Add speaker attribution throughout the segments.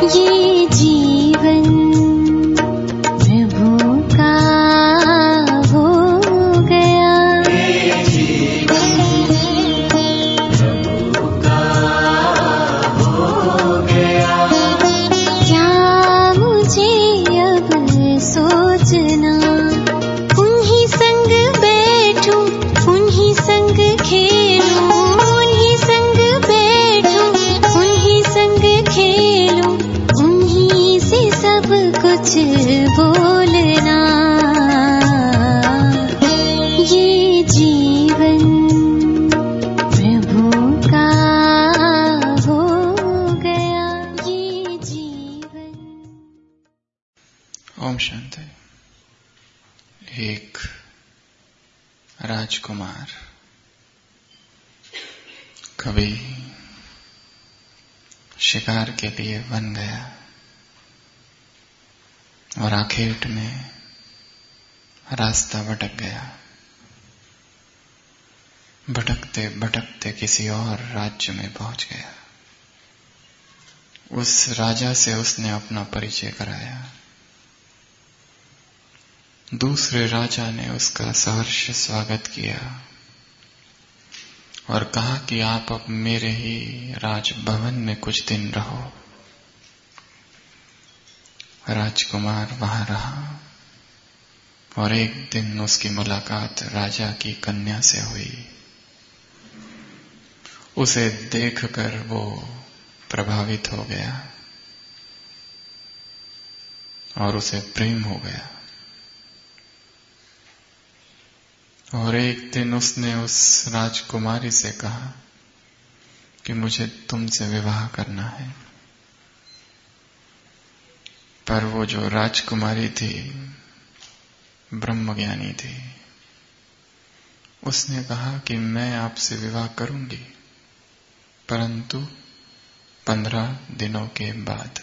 Speaker 1: ये जीवन प्रभु का हो गया, ये जीवन प्रभु का हो गया। क्या मुझे अब सोचना, उन्हीं संग बैठूं, उन्हीं संग खेलूं, उन्हीं संग बैठूं, उन्हीं संग खेलूं, उन्हीं से सब कुछ बोलना। ये जीवन प्रभु का हो गया, ये जीवन।
Speaker 2: ओम शांति। एक राजकुमार कभी शिकार के लिए वन गया और आखेट में रास्ता भटक गया। भटकते भटकते किसी और राज्य में पहुंच गया। उस राजा से उसने अपना परिचय कराया। दूसरे राजा ने उसका सहर्ष स्वागत किया और कहा कि आप अब मेरे ही राजभवन में कुछ दिन रहो। राजकुमार वहां रहा और एक दिन उसकी मुलाकात राजा की कन्या से हुई। उसे देखकर वो प्रभावित हो गया और उसे प्रेम हो गया। और एक दिन उसने उस राजकुमारी से कहा कि मुझे तुमसे विवाह करना है। पर वो जो राजकुमारी थी ब्रह्मज्ञानी थी। उसने कहा कि मैं आपसे विवाह करूंगी, परंतु 15 दिनों के बाद।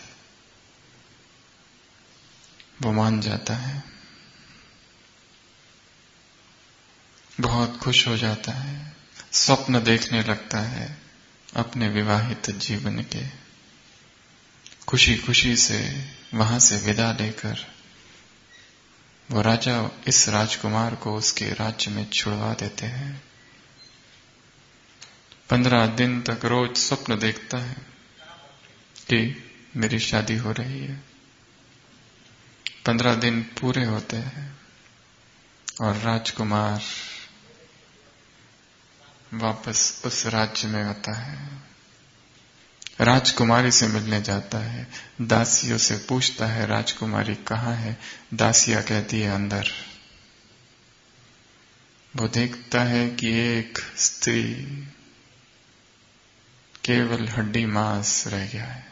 Speaker 2: वो मान जाता है, बहुत खुश हो जाता है, स्वप्न देखने लगता है अपने विवाहित जीवन के। खुशी खुशी से वहां से विदा लेकर वो राजा इस राजकुमार को उसके राज्य में छुड़वा देते हैं। 15 दिन तक रोज स्वप्न देखता है कि मेरी शादी हो रही है। 15 दिन पूरे होते हैं और राजकुमार वापस उस राज्य में आता है। राजकुमारी से मिलने जाता है। दासियों से पूछता है राजकुमारी कहाँ है। दासियां कहती है अंदर। वो देखता है कि एक स्त्री केवल हड्डी मांस रह गया है,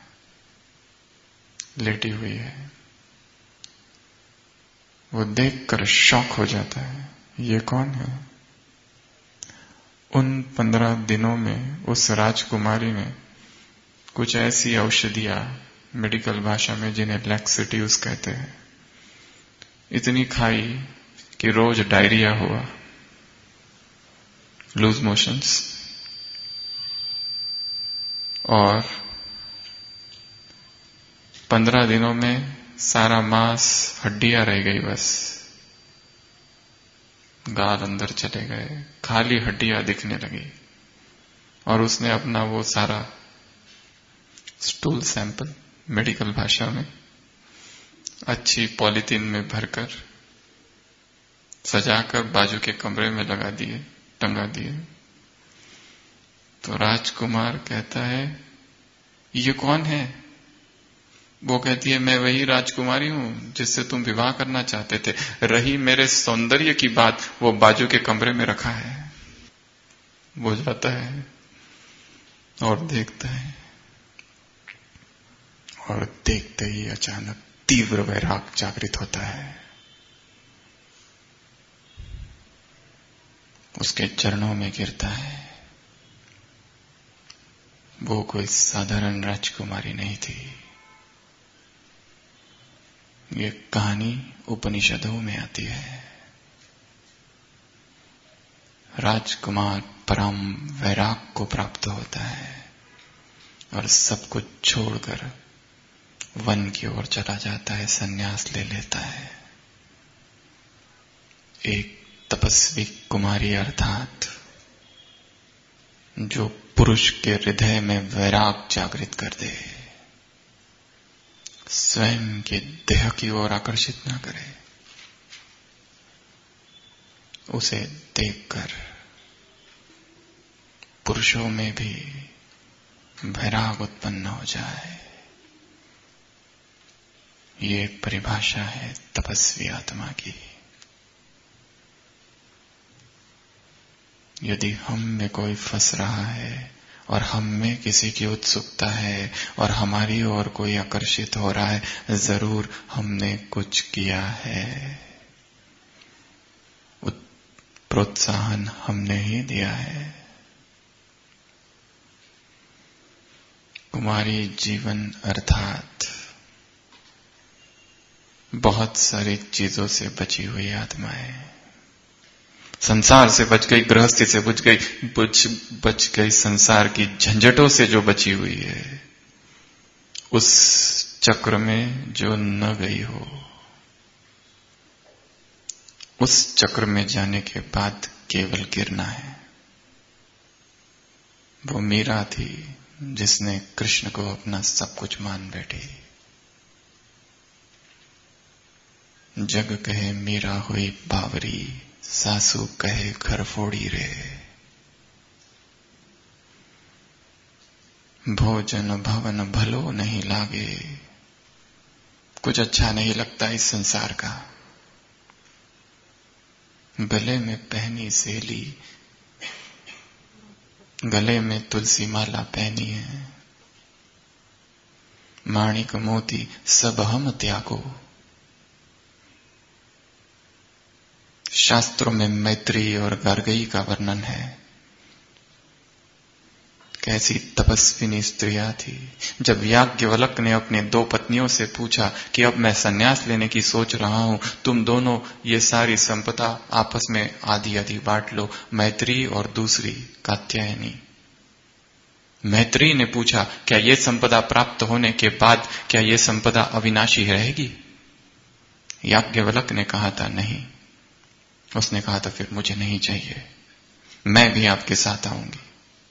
Speaker 2: लेटी हुई है। वो देखकर शॉक हो जाता है, ये कौन है? उन 15 दिनों में उस राजकुमारी ने कुछ ऐसी औषधियां, मेडिकल भाषा में जिन्हें लैक्सेटिव्स कहते हैं, इतनी खाई कि रोज डायरिया हुआ, लूज मोशंस, और 15 दिनों में सारा मांस, हड्डियां रह गई, बस गाल अंदर चले गए, खाली हड्डियां दिखने लगी। और उसने अपना वो सारा स्टूल सैंपल, मेडिकल भाषा में, अच्छी पॉलीथीन में भरकर सजाकर बाजू के कमरे में लगा दिए, टंगा दिए। तो राजकुमार कहता है ये कौन है? वो कहती है मैं वही राजकुमारी हूं जिससे तुम विवाह करना चाहते थे। रही मेरे सौंदर्य की बात, वो बाजू के कमरे में रखा है। वो जाता है और देखता है, और देखते ही अचानक तीव्र वैराग जागृत होता है। उसके चरणों में गिरता है। वो कोई साधारण राजकुमारी नहीं थी। ये कहानी उपनिषदों में आती है। राजकुमार परम वैराग को प्राप्त होता है और सब कुछ छोड़कर वन की ओर चला जाता है, सन्यास ले लेता है। एक तपस्वी कुमारी अर्थात जो पुरुष के हृदय में वैराग जागृत कर दे, स्वयं के देह की ओर आकर्षित ना करे, उसे देखकर पुरुषों में भी वैराग उत्पन्न हो जाए। ये परिभाषा है तपस्वी आत्मा की। यदि हम में कोई फंस रहा है और हम में किसी की उत्सुकता है और हमारी ओर कोई आकर्षित हो रहा है, जरूर हमने कुछ किया है, प्रोत्साहन हमने ही दिया है। कुमारी जीवन अर्थात बहुत सारी चीजों से बची हुई आत्मा है। संसार से बच गई, गृहस्थी से बच गई, संसार की झंझटों से जो बची हुई है, उस चक्र में जो न गई हो, उस चक्र में जाने के बाद केवल गिरना है। वो मीरा थी जिसने कृष्ण को अपना सब कुछ मान बैठी। जग कहे मीरा हुई बावरी, सासू कहे घर फोड़ी रे। भोजन भवन भलो नहीं लागे, कुछ अच्छा नहीं लगता इस संसार का। गले में पहनी सेली, गले में तुलसी माला पहनी है, माणिक मोती सब हम त्यागो। शास्त्रों में मैत्री और गार्गी का वर्णन है। कैसी तपस्विनी स्त्रियां थी। जब याज्ञवल्क्य ने अपने 2 पत्नियों से पूछा कि अब मैं संन्यास लेने की सोच रहा हूं, तुम दोनों ये सारी संपदा आपस में आधी आधी बांट लो, मैत्री और दूसरी कात्यायनी। मैत्री ने पूछा, क्या ये संपदा प्राप्त होने के बाद क्या ये संपदा अविनाशी रहेगी? याज्ञवल्क्य ने कहा था नहीं। उसने कहा था फिर मुझे नहीं चाहिए, मैं भी आपके साथ आऊंगी।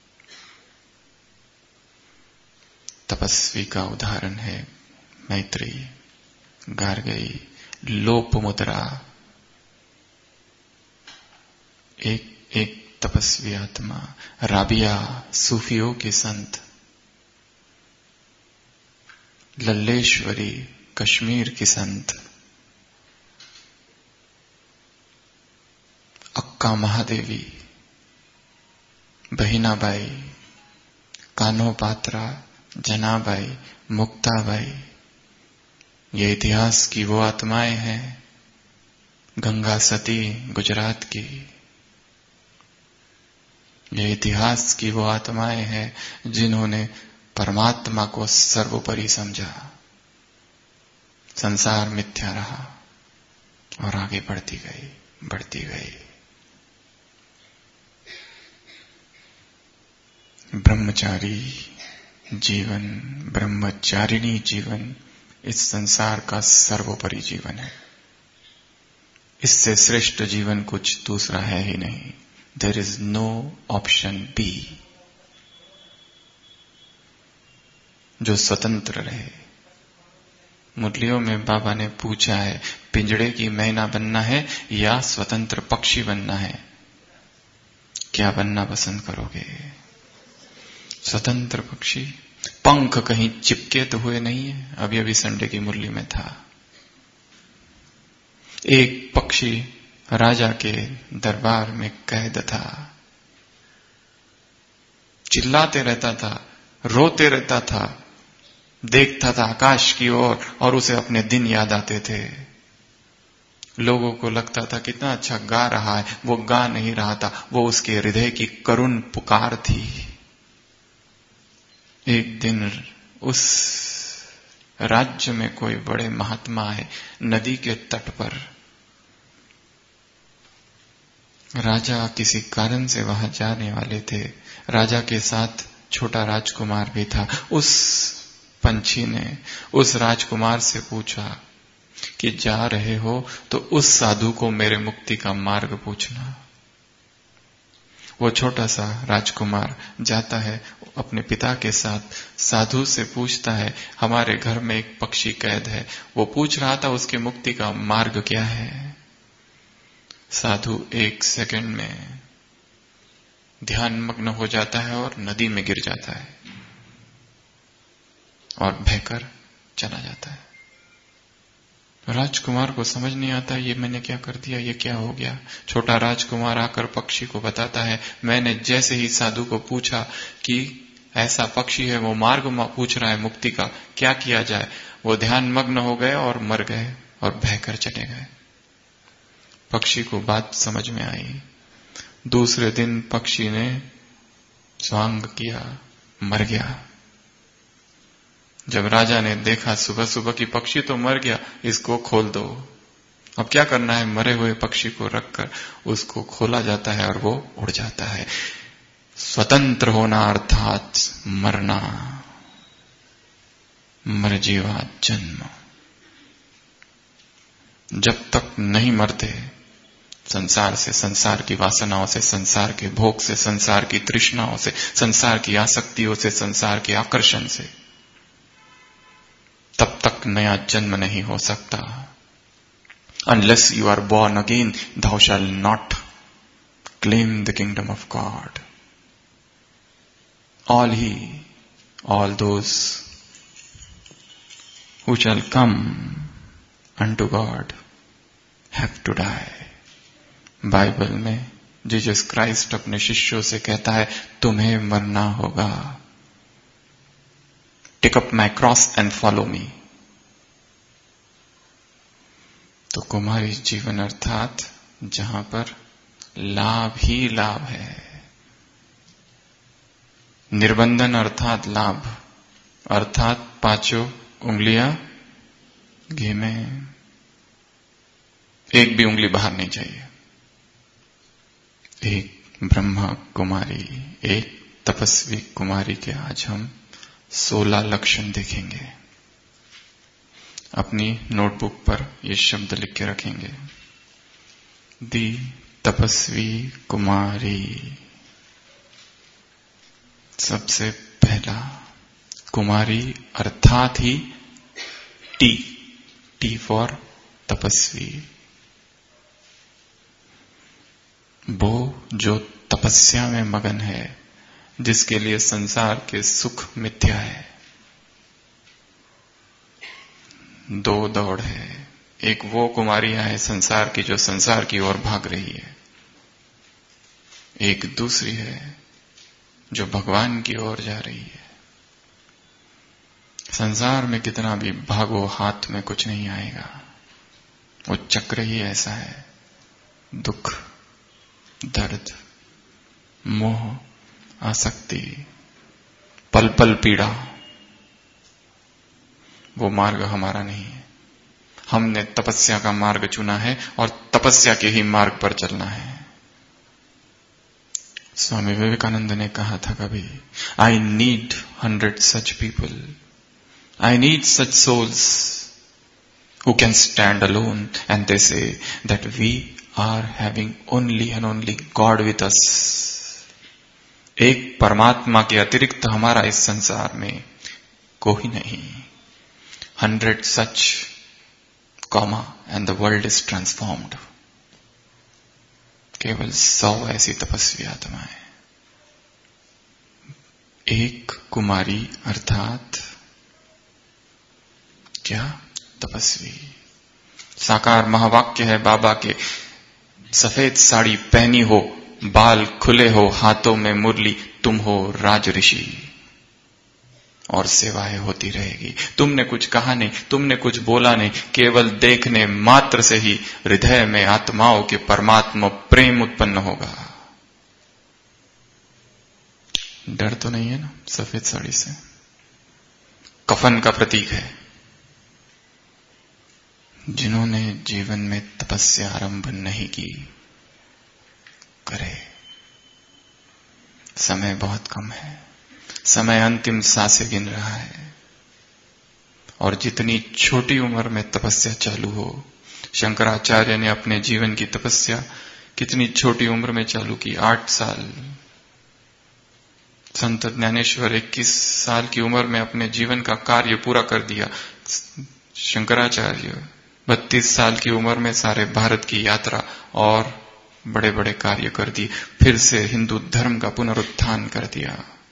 Speaker 2: तपस्वी का उदाहरण है मैत्री, गार्गी, लोपमुद्रा। एक तपस्वी आत्मा, राबिया, सूफियों के संत, लल्लेश्वरी, कश्मीर की संत, अक्का महादेवी, बहिनाबाई, कान्होपात्रा, जनाबाई, मुक्ताबाई, ये इतिहास की वो आत्माएं हैं। गंगा सती गुजरात की, ये इतिहास की वो आत्माएं हैं जिन्होंने परमात्मा को सर्वोपरि समझा। संसार मिथ्या रहा और आगे बढ़ती गई। ब्रह्मचारी जीवन, ब्रह्मचारिणी जीवन इस संसार का सर्वोपरि जीवन है। इससे श्रेष्ठ जीवन कुछ दूसरा है ही नहीं। There is no option B, जो स्वतंत्र रहे। मुरलियों में बाबा ने पूछा है, पिंजड़े की मैना बनना है या स्वतंत्र पक्षी बनना है? क्या बनना पसंद करोगे? स्वतंत्र पक्षी। पंख कहीं चिपके तो हुए नहीं है। अभी संडे की मुरली में था, एक पक्षी राजा के दरबार में कैद था, चिल्लाते रहता था, रोते रहता था, देखता था आकाश की ओर और उसे अपने दिन याद आते थे। लोगों को लगता था कितना अच्छा गा रहा है, वो गा नहीं रहा था, वो उसके हृदय की करुण पुकार थी। एक दिन उस राज्य में कोई बड़े महात्मा है, नदी के तट पर राजा किसी कारण से वहां जाने वाले थे। राजा के साथ छोटा राजकुमार भी था। उस पंछी ने उस राजकुमार से पूछा कि जा रहे हो तो उस साधु को मेरे मुक्ति का मार्ग पूछना। वो छोटा सा राजकुमार जाता है अपने पिता के साथ, साधु से पूछता है हमारे घर में एक पक्षी कैद है, वो पूछ रहा था उसकी मुक्ति का मार्ग क्या है। साधु 1 सेकंड में ध्यान मग्न हो जाता है और नदी में गिर जाता है और बहकर चला जाता है। राजकुमार को समझ नहीं आता ये मैंने क्या कर दिया, ये क्या हो गया। छोटा राजकुमार आकर पक्षी को बताता है मैंने जैसे ही साधु को पूछा कि ऐसा पक्षी है, वो मार्ग पूछ रहा है मुक्ति का, क्या किया जाए, वो ध्यान मग्न हो गए और मर गए और बहकर चले गए। पक्षी को बात समझ में आई। दूसरे दिन पक्षी ने स्वांग किया, मर गया। जब राजा ने देखा सुबह सुबह कि पक्षी तो मर गया, इसको खोल दो। अब क्या करना है, मरे हुए पक्षी को रखकर उसको खोला जाता है और वो उड़ जाता है। स्वतंत्र होना अर्थात मरना, मरजीवा जन्म। जब तक नहीं मरते संसार से, संसार की वासनाओं से, संसार के भोग से, संसार की तृष्णाओं से, संसार की आसक्तियों से, संसार के आकर्षण से, तब तक नया जन्म नहीं हो सकता। Unless you are born again, thou shall not claim the kingdom of God. All those who shall come unto God have to die. Bible में जीसस क्राइस्ट अपने शिष्यों से कहता है तुम्हें मरना होगा। Take up my cross and follow me. तो कुमारी जीवन अर्थात जहां पर लाभ ही लाभ है। निर्बंधन अर्थात लाभ, अर्थात 5 उंगलियां घी में, एक भी उंगली बाहर नहीं चाहिए। एक ब्रह्मा कुमारी, एक तपस्वी कुमारी के आज हम 16 लक्षण देखेंगे। अपनी नोटबुक पर ये शब्द लिख के रखेंगे। दी तपस्वी कुमारी। सबसे पहला कुमारी अर्थात ही टी फॉर तपस्वी। वो जो तपस्या में मगन है, जिसके लिए संसार के सुख मिथ्या है। 2 दौड़ है, एक वो कुमारियां है संसार की जो संसार की ओर भाग रही है, एक दूसरी है जो भगवान की ओर जा रही है। संसार में कितना भी भागो हाथ में कुछ नहीं आएगा, वो चक्र ही ऐसा है। दुख, दर्द, मोह, आसक्ति, पल पल पीड़ा, वो मार्ग हमारा नहीं है। हमने तपस्या का मार्ग चुना है और तपस्या के ही मार्ग पर चलना है। स्वामी विवेकानंद ने कहा था कभी, I need 100 such people. I need such souls who can stand alone and they say that we are having only and only God with us. एक परमात्मा के अतिरिक्त हमारा इस संसार में कोई नहीं। 100 such, and the world is transformed. केवल 100 ऐसी तपस्वी आत्माएं। एक कुमारी अर्थात क्या? तपस्वी। साकार महावाक्य है बाबा के, सफेद साड़ी पहनी हो, बाल खुले हो, हाथों में मुरली, तुम हो राज ऋषि और सेवाएं होती रहेगी। तुमने कुछ कहा नहीं, तुमने कुछ बोला नहीं, केवल देखने मात्र से ही हृदय में आत्माओं के परमात्मा प्रेम उत्पन्न होगा। डर तो नहीं है ना सफेद साड़ी से? कफन का प्रतीक है। जिन्होंने जीवन में तपस्या आरंभ नहीं की, करे। समय बहुत कम है, समय अंतिम सांसें गिन रहा है। और जितनी छोटी उम्र में तपस्या चालू हो। शंकराचार्य ने अपने जीवन की तपस्या कितनी छोटी उम्र में चालू की, 8 साल। संत ज्ञानेश्वर 21 साल की उम्र में अपने जीवन का कार्य पूरा कर दिया। शंकराचार्य 32 साल की उम्र में सारे भारत की यात्रा और बड़े बड़े कार्य कर दिए, फिर से हिंदू धर्म का पुनरुत्थान कर दिया।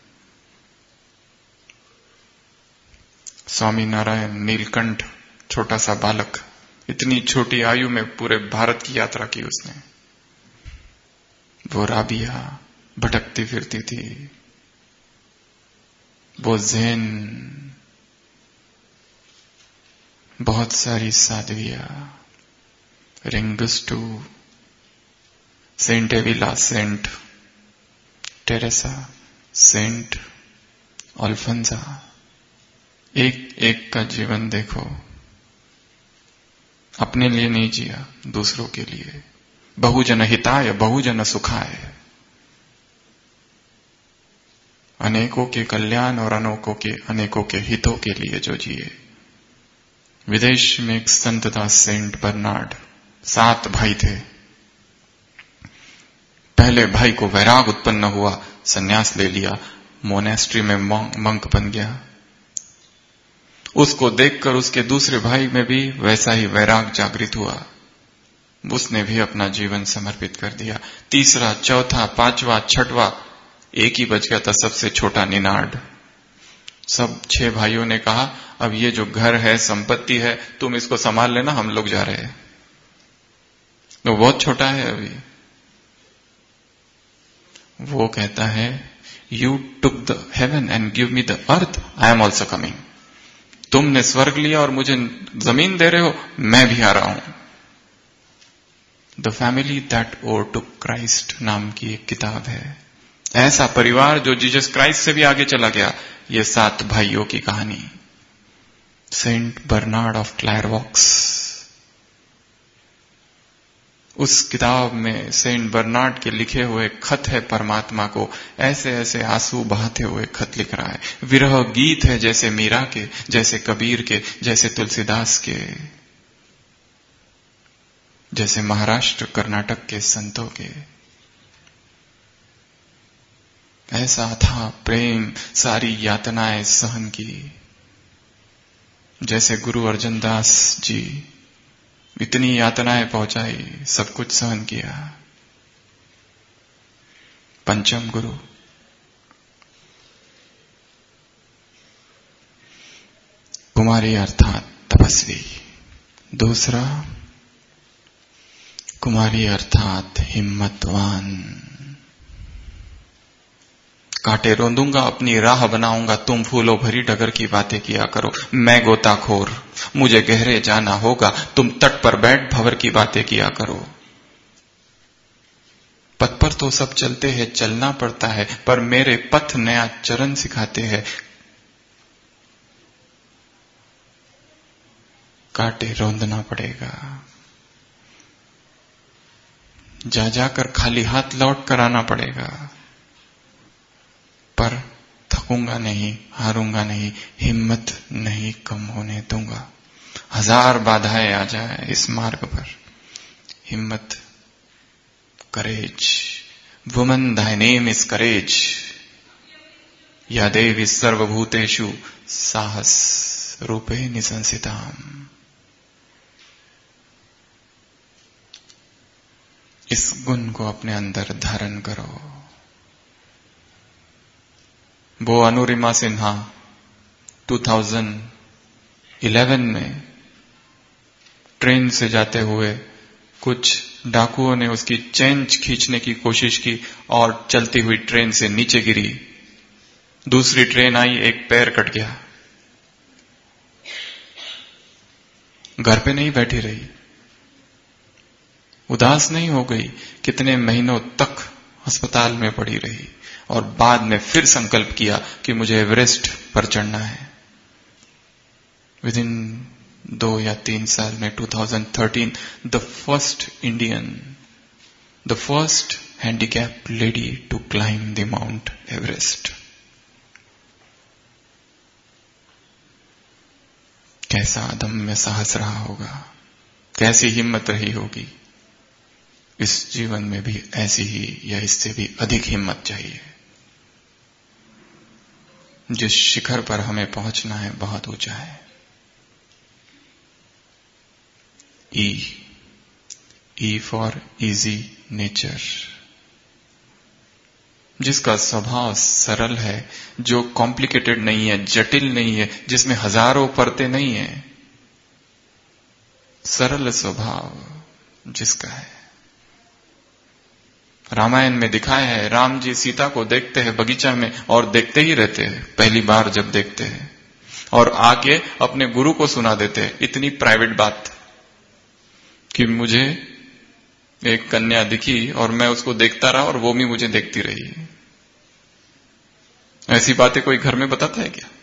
Speaker 2: स्वामी नारायण नीलकंठ छोटा सा बालक, इतनी छोटी आयु में पूरे भारत की यात्रा की उसने। वो राबिया भटकती फिरती थी, वो ज़ेन, बहुत सारी साध्वियां, रिंगुस्टू, saint Avila, saint Teresa, saint Alphonsa, एक एक का जीवन देखो। अपने लिए नहीं जिया, दूसरों के लिए। बहुजन हिताय बहुजन सुखाय, अनेकों के कल्याण और अनेकों के हितों के लिए जो जिए। विदेश में एक संत था सेंट बर्नार्ड, 7 भाई थे। पहले भाई को वैराग उत्पन्न हुआ, सन्यास ले लिया, मोनेस्ट्री में मंक बन गया। उसको देखकर उसके दूसरे भाई में भी वैसा ही वैराग जागृत हुआ, उसने भी अपना जीवन समर्पित कर दिया। तीसरा, चौथा, 5वां, 6वां, एक ही बच गया था सबसे छोटा, निनाड। सब 6 भाइयों ने कहा, अब ये जो घर है, संपत्ति है, तुम इसको संभाल लेना, हम लोग जा रहे हैं। तो बहुत छोटा है अभी। वो कहता है, you took the heaven and give me the earth, I am also coming. तुमने स्वर्ग लिया और मुझे जमीन दे रहे हो, मैं भी आ रहा हूं। The family that overtook Christ नाम की एक किताब है। ऐसा परिवार जो जीसस क्राइस्ट से भी आगे चला गया। ये 7 भाइयों की कहानी, सेंट बर्नार्ड ऑफ क्लैरवॉक्स। उस किताब में सेंट बर्नार्ड के लिखे हुए खत है परमात्मा को, ऐसे ऐसे आंसू बहाते हुए खत लिख रहा है। विरह गीत है, जैसे मीरा के, जैसे कबीर के, जैसे तुलसीदास के, जैसे महाराष्ट्र कर्नाटक के संतों के। ऐसा था प्रेम, सारी यातनाएं सहन की, जैसे गुरु अर्जन दास जी इतनी यातनाएं पहुंचाई, सब कुछ सहन किया। पंचम गुरु कुमारी अर्थात तपस्वी। दूसरा, कुमारी अर्थात हिम्मतवान। कांटे रोंदूंगा, अपनी राह बनाऊंगा, तुम फूलों भरी डगर की बातें किया करो। मैं गोताखोर, मुझे गहरे जाना होगा, तुम तट पर बैठ भंवर की बातें किया करो। पथ पर तो सब चलते हैं, चलना पड़ता है, पर मेरे पथ नया चरण सिखाते हैं। कांटे रोंदना पड़ेगा, जा जाकर खाली हाथ लौट कर आना पड़ेगा, पर थकूंगा नहीं, हारूंगा नहीं, हिम्मत नहीं कम होने दूंगा। 1000 बाधाएं आ जाए इस मार्ग पर, हिम्मत, courage. Woman thy name is courage, या देवी सर्वभूतेषु साहस रूपे निसंसिताम। इस गुण को अपने अंदर धारण करो। वो अनुरिमा सिन्हा 2011 में ट्रेन से जाते हुए कुछ डाकुओं ने उसकी चेन खींचने की कोशिश की और चलती हुई ट्रेन से नीचे गिरी। दूसरी ट्रेन आई, एक पैर कट गया। घर पे नहीं बैठी रही, उदास नहीं हो गई, कितने महीनों तक अस्पताल में पड़ी रही और बाद में फिर संकल्प किया कि मुझे एवरेस्ट पर चढ़ना है। विदिन 2 या 3 साल में 2013 the first Indian, the first handicapped lady to climb the Mount Everest. कैसा अदम्य साहस रहा होगा, कैसी हिम्मत रही होगी। इस जीवन में भी ऐसी ही या इससे भी अधिक हिम्मत चाहिए। जिस शिखर पर हमें पहुंचना है बहुत ऊंचा है। ई फॉर इजी नेचर, जिसका स्वभाव सरल है, जो कॉम्प्लिकेटेड नहीं है, जटिल नहीं है, जिसमें हजारों परतें नहीं है, सरल स्वभाव जिसका है। रामायण में दिखाया है, राम जी सीता को देखते हैं बगीचा में और देखते ही रहते हैं। पहली बार जब देखते हैं और आके अपने गुरु को सुना देते हैं, इतनी प्राइवेट बात कि मुझे एक कन्या दिखी और मैं उसको देखता रहा और वो भी मुझे देखती रही। ऐसी बातें कोई घर में बताता है क्या?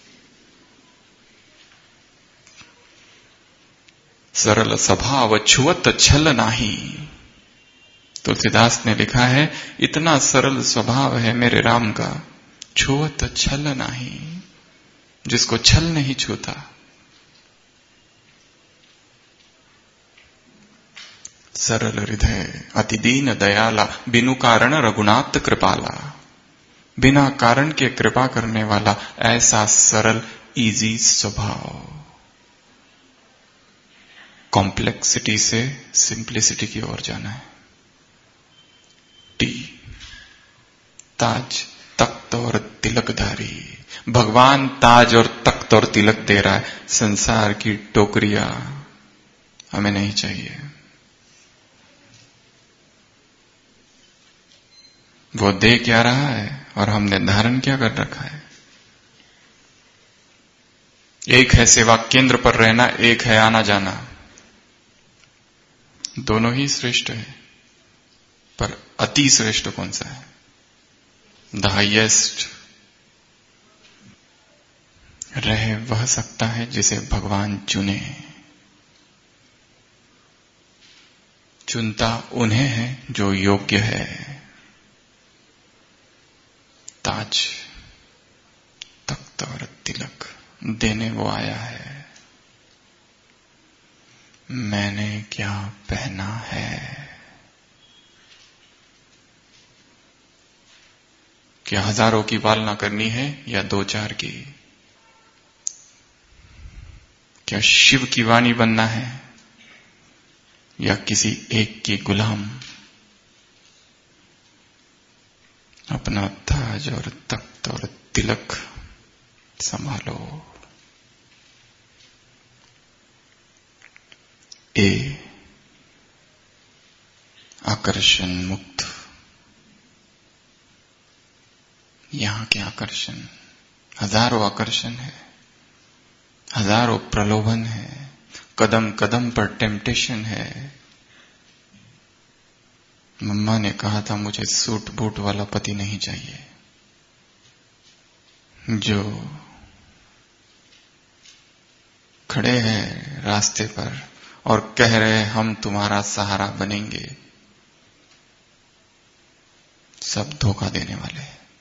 Speaker 2: सरल स्वभाव छुअत छल नाही। तुलसीदास ने लिखा है, इतना सरल स्वभाव है मेरे राम का, छुअत छल नाही, जिसको छल नहीं छूता। सरल हृदय अति दीन दयाला, बिनु कारण रघुनाथ कृपाला। बिना कारण के कृपा करने वाला ऐसा सरल इजी स्वभाव। कॉम्प्लेक्सिटी से सिंप्लिसिटी की ओर जाना है। टी, ताज, तख्त और तिलकधारी। भगवान ताज और तख्त और तिलक दे रहा है, संसार की टोकरियां हमें नहीं चाहिए। वो दे क्या रहा है और हमने धारण क्या कर रखा है। एक है सेवा केंद्र पर रहना, एक है आना जाना। दोनों ही श्रेष्ठ है, पर अति श्रेष्ठ कौन सा है? द हाईएस्ट रह वह सकता है जिसे भगवान चुने। चुनता उन्हें है जो योग्य है। ताज, तख्त और तिलक देने वो आया है। मैंने क्या पहना है? क्या हजारों की पालना करनी है या दो चार की? क्या शिव की वाणी बनना है या किसी एक की गुलाम? अपना ताज और तख्त और तिलक संभालो। ए, आकर्षण मुक्त। यहां के आकर्षण, हजारों आकर्षण है, हजारों प्रलोभन है, कदम कदम पर टेम्पटेशन है। मम्मा ने कहा था मुझे सूट बूट वाला पति नहीं चाहिए, जो खड़े हैं रास्ते पर और कह रहे हम तुम्हारा सहारा बनेंगे। सब धोखा देने वाले।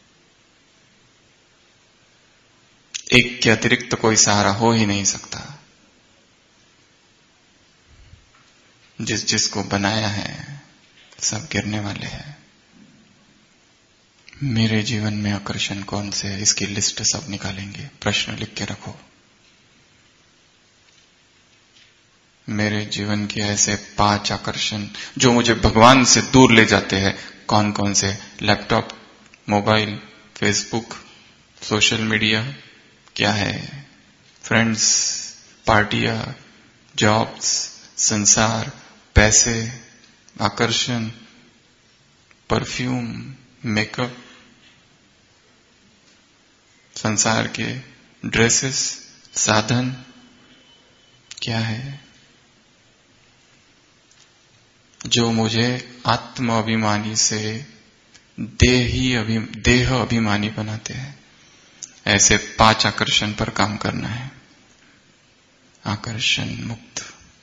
Speaker 2: एक के अतिरिक्त कोई सहारा हो ही नहीं सकता। जिस जिसको बनाया है सब गिरने वाले हैं। मेरे जीवन में आकर्षण कौन से है, इसकी लिस्ट सब निकालेंगे। प्रश्न लिख के रखो। मेरे जीवन के ऐसे 5 आकर्षण जो मुझे भगवान से दूर ले जाते हैं, कौन कौन से? Laptop, mobile, Facebook, social media, क्या है? फ्रेंड्स, पार्टियां, जॉब्स, संसार, पैसे, आकर्षण, परफ्यूम, मेकअप, संसार के ड्रेसेस, साधन, क्या है जो मुझे आत्म अभिमानी से देह अभिमानी बनाते हैं? ऐसे 5 आकर्षण पर काम करना है। आकर्षण मुक्त।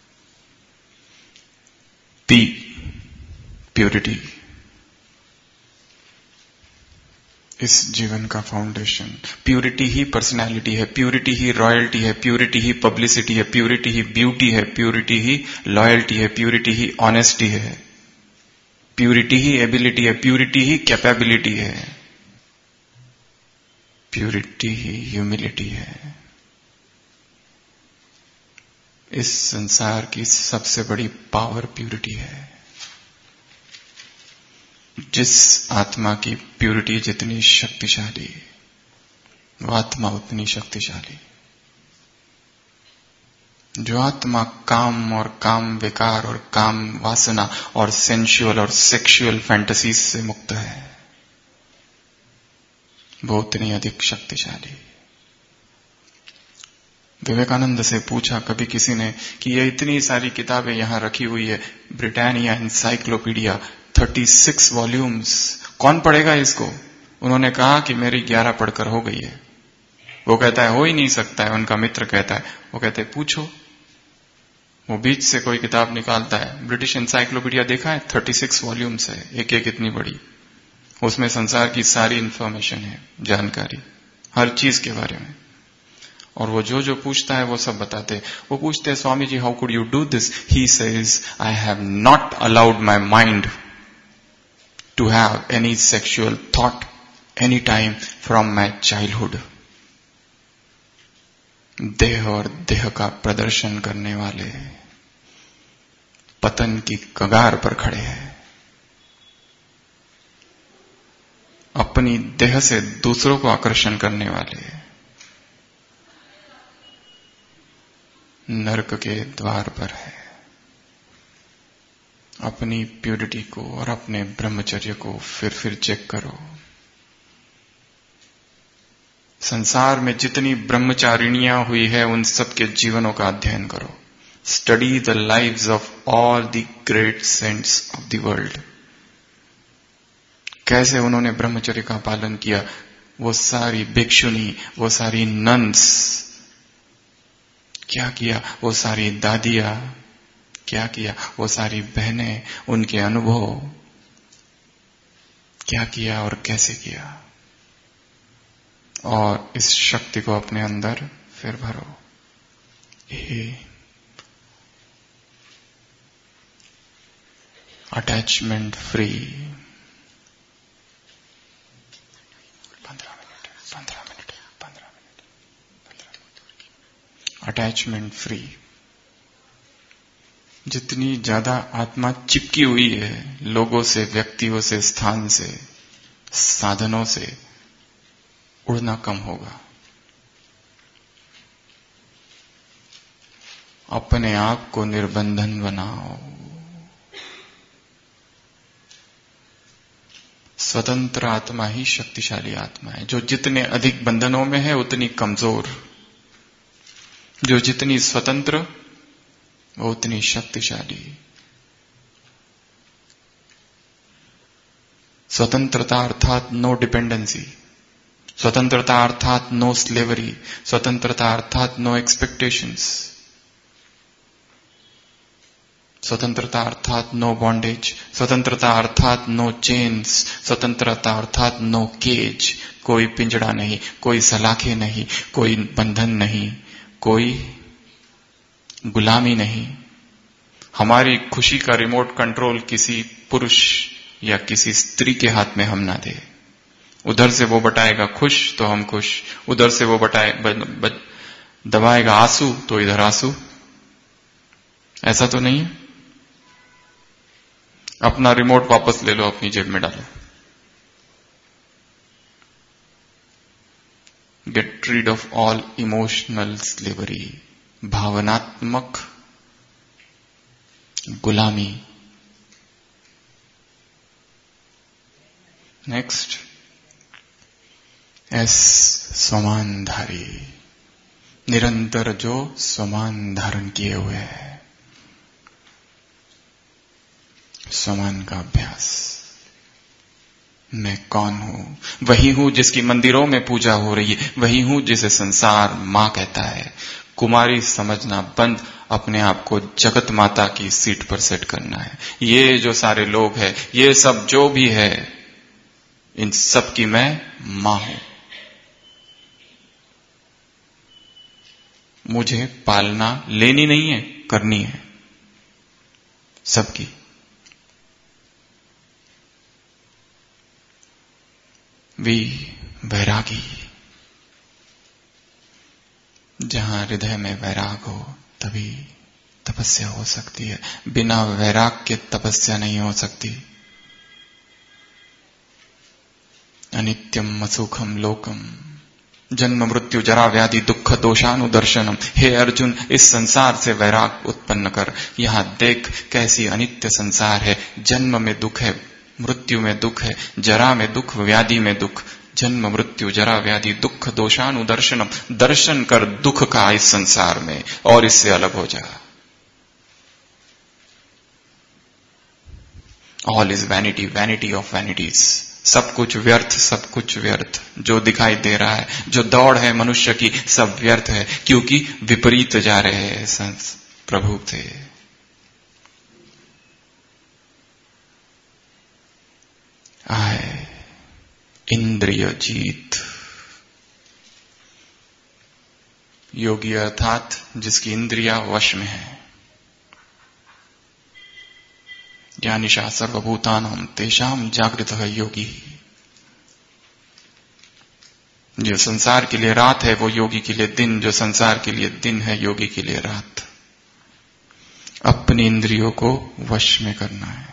Speaker 2: P, purity. इस जीवन का फाउंडेशन। प्यूरिटी ही पर्सनैलिटी है, प्यूरिटी ही रॉयल्टी है, प्यूरिटी ही पब्लिसिटी है, प्यूरिटी ही ब्यूटी है, प्यूरिटी ही लॉयल्टी है, प्यूरिटी ही ऑनेस्टी है, प्यूरिटी ही एबिलिटी है, प्यूरिटी ही कैपेबिलिटी है, प्यूरिटी ही ह्यूमिलिटी है। इस संसार की सबसे बड़ी पावर प्यूरिटी है। जिस आत्मा की प्यूरिटी जितनी शक्तिशाली, वो आत्मा उतनी शक्तिशाली। जो आत्मा काम और काम विकार और काम वासना और सेंशुअल और सेक्सुअल फैंटेसीज से मुक्त है, वो उतनी अधिक शक्तिशाली। विवेकानंद से पूछा कभी किसी ने कि ये इतनी सारी किताबें यहां रखी हुई है, ब्रिटानिया एनसाइक्लोपीडिया 36 वॉल्यूम्स, कौन पढ़ेगा इसको? उन्होंने कहा कि मेरी 11 पढ़कर हो गई है। वो कहता है हो ही नहीं सकता है। उनका मित्र कहता है, वो कहते हैं पूछो। वो बीच से कोई किताब निकालता है, ब्रिटिश एनसाइक्लोपीडिया देखा है, 36 वॉल्यूम्स है, एक एक इतनी बड़ी। उसमें संसार की सारी इंफॉर्मेशन है, जानकारी, हर चीज के बारे में। और वो जो पूछता है वो सब बताते हैं। वो पूछते हैं Swami ji how could you do this? He says I have not allowed my mind to have any sexual thought any time from my childhood. देह और देह का प्रदर्शन करने वाले पतन की कगार पर खड़े हैं। अपनी देह से दूसरों को आकर्षण करने वाले नरक के द्वार पर है। अपनी प्यूरिटी को और अपने ब्रह्मचर्य को फिर चेक करो। संसार में जितनी ब्रह्मचारिणियां हुई है उन सब के जीवनों का अध्ययन करो। Study the lives of all the great saints of the world. कैसे उन्होंने ब्रह्मचर्य का पालन किया। वो सारी भिक्षुनी, वो सारी नन्स क्या किया, वो सारी दादियां क्या किया, वो सारी बहनें, उनके अनुभव क्या किया और कैसे किया। और इस शक्ति को अपने अंदर फिर भरो। ये attachment free 15 minute attachment free. जितनी ज्यादा आत्मा चिपकी हुई है लोगों से, व्यक्तियों से, स्थान से, साधनों से, उड़ना कम होगा। अपने आप को निर्बंधन बनाओ। स्वतंत्र आत्मा ही शक्तिशाली आत्मा है। जो जितने अधिक बंधनों में है उतनी कमजोर। जो जितनी स्वतंत्र वो उतनी शक्तिशाली। स्वतंत्रता अर्थात नो डिपेंडेंसी। स्वतंत्रता अर्थात नो स्लेवरी। स्वतंत्रता अर्थात नो एक्सपेक्टेशंस। स्वतंत्रता अर्थात नो बॉन्डेज। स्वतंत्रता अर्थात नो चेन्स। स्वतंत्रता अर्थात नो केज। कोई पिंजड़ा नहीं, कोई सलाखें नहीं, कोई बंधन नहीं, कोई गुलामी नहीं। हमारी खुशी का रिमोट कंट्रोल किसी पुरुष या किसी स्त्री के हाथ में हम ना दे। उधर से वो बटाएगा खुश तो हम खुश, उधर से वो दबाएगा आंसू तो इधर आंसू। ऐसा तो नहीं है। अपना रिमोट वापस ले लो, अपनी जेब में डालो। Get rid of all emotional slavery. भावनात्मक गुलामी। नेक्स्ट एस स्वमानधारी। निरंतर जो स्वमान धारण किए हुए है। स्वमान का अभ्यास। मैं कौन हूं? वही हूं जिसकी मंदिरों में पूजा हो रही है। वही हूं जिसे संसार मां कहता है। कुमारी समझना बंद, अपने आप को जगत माता की सीट पर सेट करना है। ये जो सारे लोग हैं, ये सब जो भी है, इन सब की मैं मां हूं। मुझे पालना लेनी नहीं है, करनी है सबकी। वैरागी, जहां हृदय में वैराग हो तभी तपस्या हो सकती है। बिना वैराग के तपस्या नहीं हो सकती। अनित्यम असुखम लोकम जन्म मृत्यु जरा व्याधि दुख दोषानुदर्शनम। हे अर्जुन, इस संसार से वैराग उत्पन्न कर। यहां देख कैसी अनित्य संसार है। जन्म में दुख है, मृत्यु में दुख है, जरा में दुख, व्याधि में दुख। जन्म मृत्यु जरा व्याधि दुख दोषानुदर्शनम। दर्शन कर दुख का इस संसार में और इससे अलग हो जा। All is vanity, vanity of vanities. सब कुछ व्यर्थ, सब कुछ व्यर्थ। जो दिखाई दे रहा है, जो दौड़ है मनुष्य की, सब व्यर्थ है, क्योंकि विपरीत जा रहे हैं प्रभु से। आए इंद्रिय जीत। योगी अर्थात जिसकी इंद्रिया वश में है। ज्ञानिशा सर्वभूतानां तेषां जागृतः योगी। जो संसार के लिए रात है वो योगी के लिए दिन, जो संसार के लिए दिन है योगी के लिए रात। अपनी इंद्रियों को वश में करना है।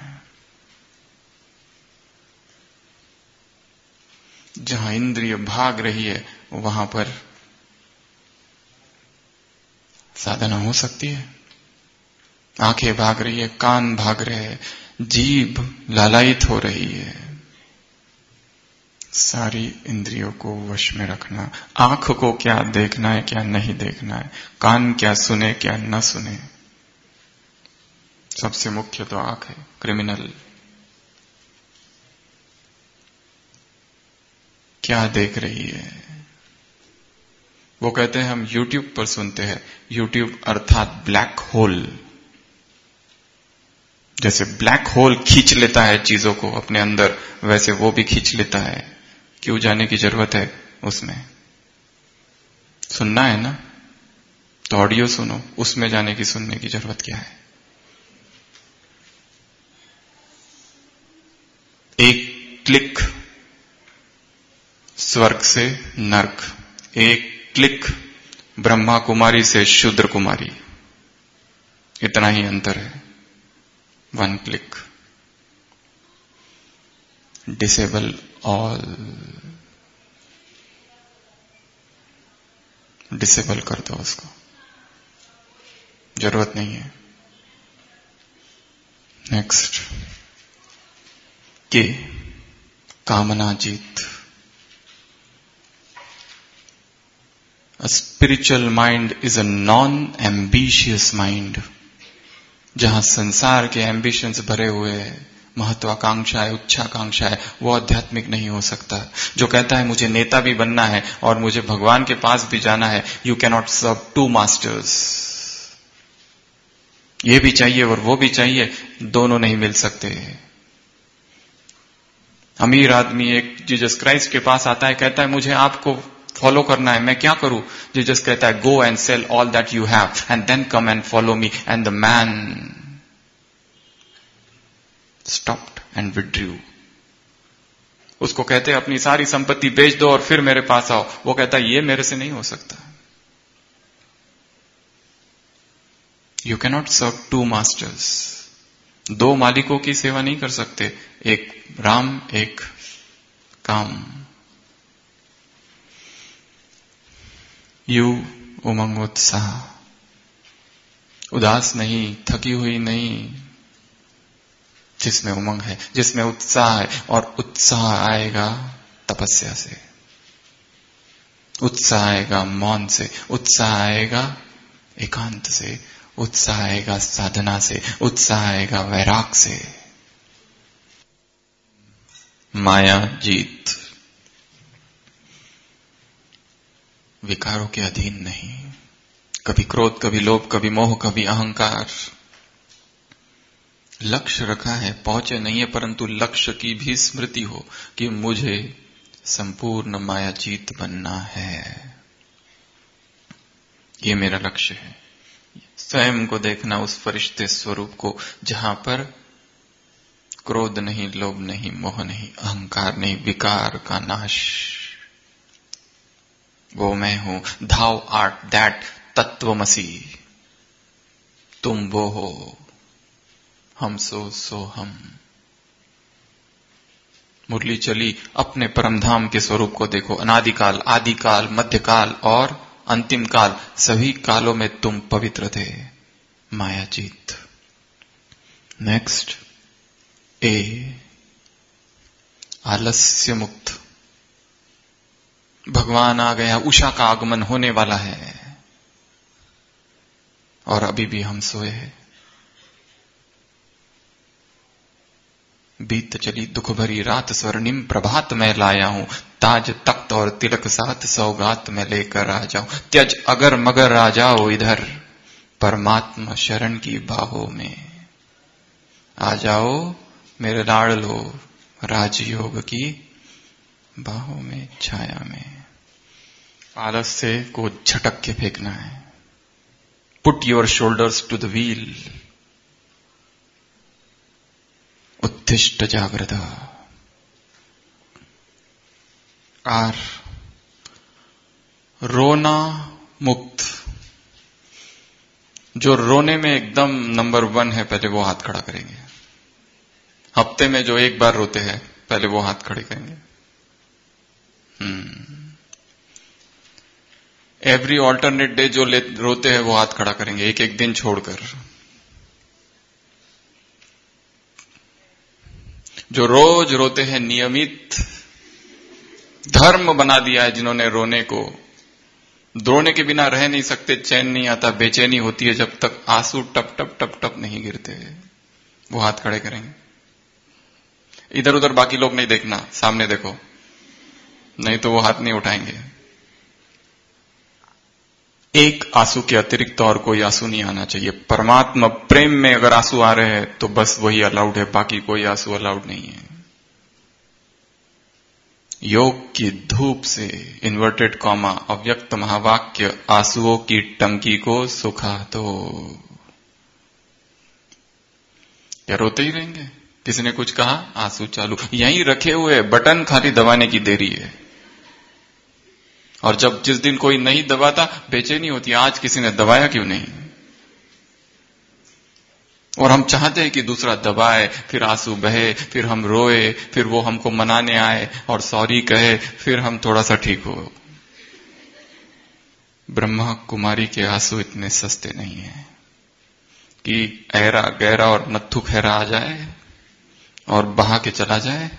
Speaker 2: जहां इंद्रिय भाग रही है वहां पर साधना हो सकती है। आंखें भाग रही है, कान भाग रहे हैं, जीभ लालायित हो रही है। सारी इंद्रियों को वश में रखना। आंख को क्या देखना है, क्या नहीं देखना है, कान क्या सुने, क्या न सुने। सबसे मुख्य तो आंख है, क्रिमिनल। क्या देख रही है। वो कहते हैं हम YouTube पर सुनते हैं। YouTube अर्थात ब्लैक होल। जैसे ब्लैक होल खींच लेता है चीजों को अपने अंदर, वैसे वो भी खींच लेता है। क्यों जाने की जरूरत है उसमें? सुनना है ना, तो ऑडियो सुनो। उसमें जाने की, सुनने की जरूरत क्या है? एक क्लिक स्वर्ग से नर्क, एक क्लिक ब्रह्मा कुमारी से शूद्र कुमारी। इतना ही अंतर है। One click. Disable all. Disable कर दो उसको, जरूरत नहीं है। नेक्स्ट के कामना जीत। A spiritual mind is a non-ambitious mind. जहां संसार के एम्बिशंस भरे हुए हैं, महत्वाकांक्षा है, उच्चाकांक्षा है, वो आध्यात्मिक नहीं हो सकता। जो कहता है मुझे नेता भी बनना है और मुझे भगवान के पास भी जाना है, you cannot serve two masters. ये भी चाहिए और वो भी चाहिए, दोनों नहीं मिल सकते। अमीर आदमी एक जीसस क्राइस्ट के पास आता है, कहता है मुझे आपको फॉलो करना है, मैं क्या करूं? जीसस कहता है go and sell all that you have and then come and follow me. And the man stopped and withdrew. उसको कहते हैं अपनी सारी संपत्ति बेच दो और फिर मेरे पास आओ। वो कहता है ये मेरे से नहीं हो सकता। You cannot serve two masters. दो मालिकों की सेवा नहीं कर सकते, एक राम एक काम। यू उमंग उत्साह, उदास नहीं, थकी हुई नहीं, जिसमें उमंग है, जिसमें उत्साह है। और उत्साह आएगा तपस्या से, उत्साह आएगा मौन से, उत्साह आएगा एकांत से, उत्साह आएगा साधना से, उत्साह आएगा वैराग से। माया जीत। विकारों के अधीन नहीं। कभी क्रोध, कभी लोभ, कभी मोह, कभी अहंकार। लक्ष्य रखा है, पहुंचे नहीं है, परंतु लक्ष्य की भी स्मृति हो कि मुझे संपूर्ण मायाजीत बनना है, ये मेरा लक्ष्य है। स्वयं को देखना, उस फरिश्ते स्वरूप को जहां पर क्रोध नहीं, लोभ नहीं, मोह नहीं, अहंकार नहीं, विकार का नाश। वो मैं हूं, thou art that तत्वमसी, तुम वो हो, हम सो हम। मुरली चली, अपने परमधाम के स्वरूप को देखो। अनादिकाल, आदिकाल, मध्यकाल और अंतिम काल, सभी कालों में तुम पवित्र थे, मायाजीत। नेक्स्ट, ए, आलस्य मुक्त। भगवान आ गया, उषा का आगमन होने वाला है और अभी भी हम सोए हैं। बीत चली दुख भरी रात, स्वर्णिम प्रभात में लाया हूं, ताज तख्त और तिलक साथ सौगात में लेकर आ जाओ। त्यज अगर मगर आ जाओ इधर, परमात्मा शरण की बाहों में आ जाओ, मेरे लाडलो राजयोग की बाहों में, छाया में। आलस्य को झटक के फेंकना है। Put your shoulders to the wheel, उत्तिष्ठ जागृत। आर, रोना मुक्त। जो रोने में एकदम नंबर 1 है, पहले वो हाथ खड़ा करेंगे। हफ्ते में जो एक बार रोते हैं, पहले वो हाथ खड़े करेंगे। एवरी ऑल्टरनेट डे जो रोते हैं, वो हाथ खड़ा करेंगे, एक एक दिन छोड़कर। जो रोज रोते हैं, नियमित धर्म बना दिया है जिन्होंने रोने को। रोने के बिना रह नहीं सकते, चैन नहीं आता, बेचैनी होती है जब तक आंसू टप टप टप टप नहीं गिरते, वो हाथ खड़े करेंगे। इधर उधर बाकी लोग नहीं देखना, सामने देखो, नहीं तो वो हाथ नहीं उठाएंगे। एक आंसू के अतिरिक्त और कोई आंसू नहीं आना चाहिए। परमात्मा प्रेम में अगर आंसू आ रहे हैं तो बस वही अलाउड है, बाकी कोई आंसू अलाउड नहीं है। योग की धूप से, इन्वर्टेड कॉमा, अव्यक्त महावाक्य, आंसुओं की टंकी को सुखा दो। क्या रोते ही रहेंगे? किसी ने कुछ कहा, आंसू चालू, यहीं रखे हुए, बटन खाली दबाने की देरी है। और जब जिस दिन कोई नहीं दबाता, बेचैनी होती है, आज किसी ने दबाया क्यों नहीं। और हम चाहते हैं कि दूसरा दबाए, फिर आंसू बहे, फिर हम रोए, फिर वो हमको मनाने आए और सॉरी कहे, फिर हम थोड़ा सा ठीक हो। ब्रह्मा कुमारी के आंसू इतने सस्ते नहीं हैं कि ऐरा गहरा और नत्थु खैरा आ जाए और बहा के चला जाए।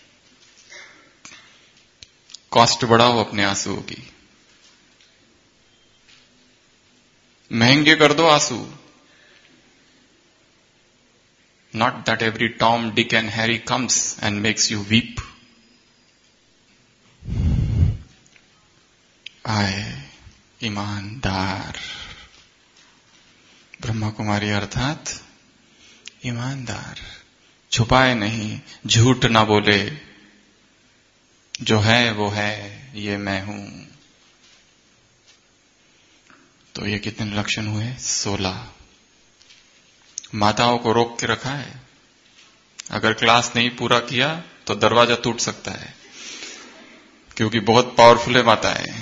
Speaker 2: कॉस्ट बढ़ाओ अपने आंसुओं की, महंगे कर दो आंसू। Not that every Tom, Dick and Harry comes and makes you weep. आए ईमानदार। ब्रह्मा कुमारी अर्थात ईमानदार, छुपाए नहीं, झूठ ना बोले, जो है वो है, ये मैं हूं। तो ये कितने लक्षण हुए? 16। माताओं को रोक के रखा है, अगर क्लास नहीं पूरा किया तो दरवाजा टूट सकता है, क्योंकि बहुत पावरफुल है माताएं।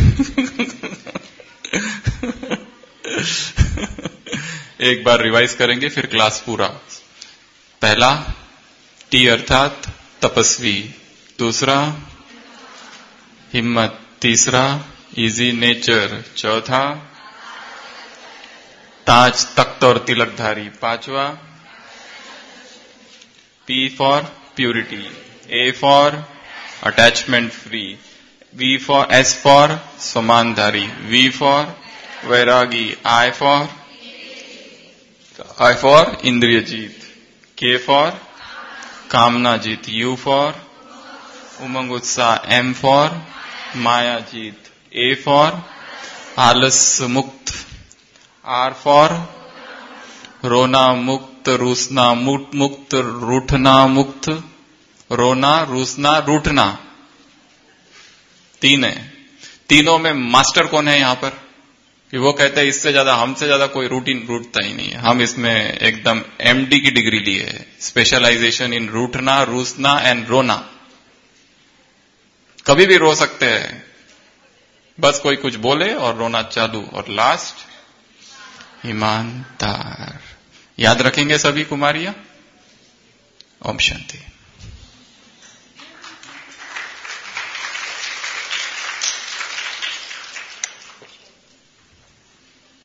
Speaker 2: एक बार रिवाइज करेंगे, फिर क्लास पूरा। पहला, टी अर्थात तपस्वी। दूसरा, हिम्मत। तीसरा, इजी नेचर। चौथा, ताज तख्त और तिलकधारी। पांचवा, P for purity, A for attachment free, S for समानधारी, वी फॉर वैरागी, आई फॉर इंद्रिय जीत, के फॉर कामना जीत, यू फॉर उमंग उत्साह, एम फॉर माया जीत, ए फॉर आलस्य मुक्त, आर फॉर रोना मुक्त, मुक्त, रूसना मुक्त, रूठना मुक्त, रोना, रूसना, रूठना, 3 है। तीनों में मास्टर कौन है यहां पर? कि वो कहते हैं इससे ज्यादा, हमसे ज्यादा कोई रूठता ही नहीं है। हम इसमें एकदम MD की डिग्री लिए है, स्पेशलाइजेशन इन रूठना, रूसना एंड रोना। कभी भी रो सकते हैं, बस कोई कुछ बोले और रोना चालू। और लास्ट ईमानदार। याद रखेंगे सभी कुमारियां? ओम शांति।